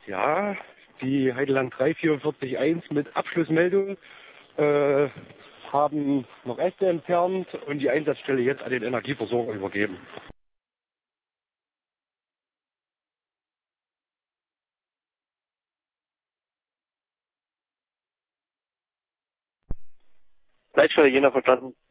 Ja, die Heideland 34441 mit Abschlussmeldung haben noch Äste entfernt und die Einsatzstelle jetzt an den Energieversorger übergeben. Leitstelle Jena verstanden.